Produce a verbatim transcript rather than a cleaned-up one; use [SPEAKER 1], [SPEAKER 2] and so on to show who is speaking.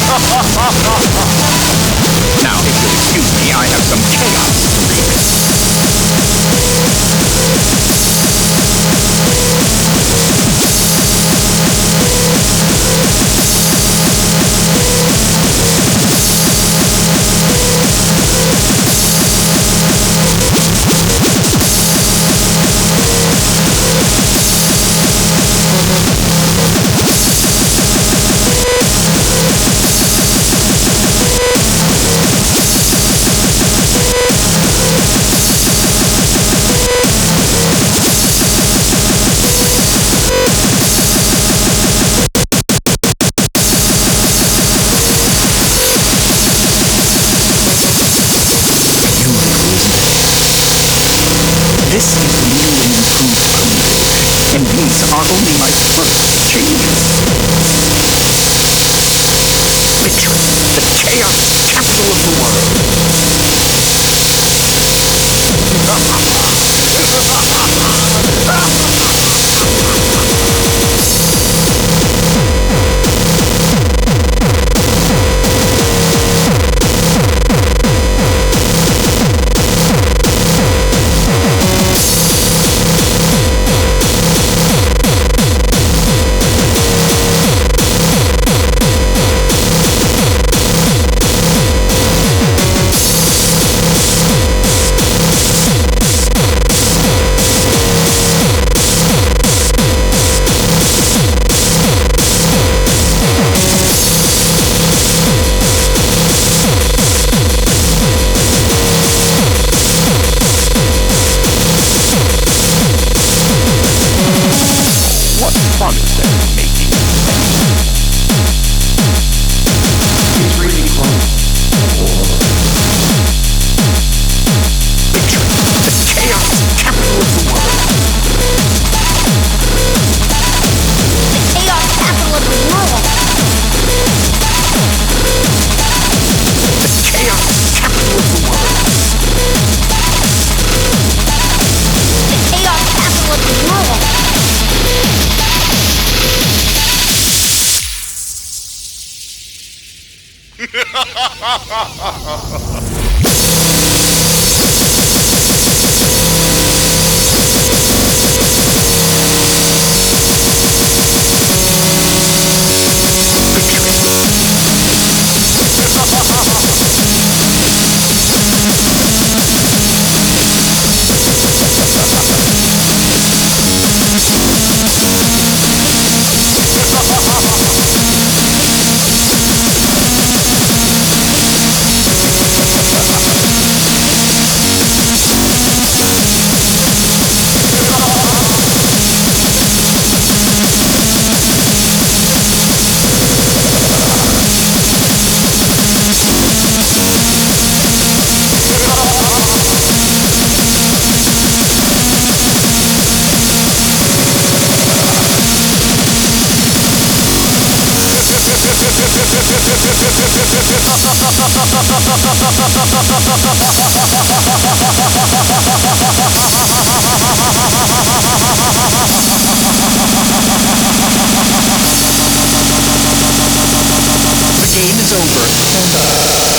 [SPEAKER 1] Now, if you'll excuse me, I have some chaos to This is the new and improved Pruneberry, and these are only my first changes. Victory, the chaos capital of the fun is that making? It's really close. Victory, the chaos capital of the world.
[SPEAKER 2] The chaos capital of the world.
[SPEAKER 1] The chaos capital of the world.
[SPEAKER 2] The chaos capital of the world.
[SPEAKER 1] The game is over.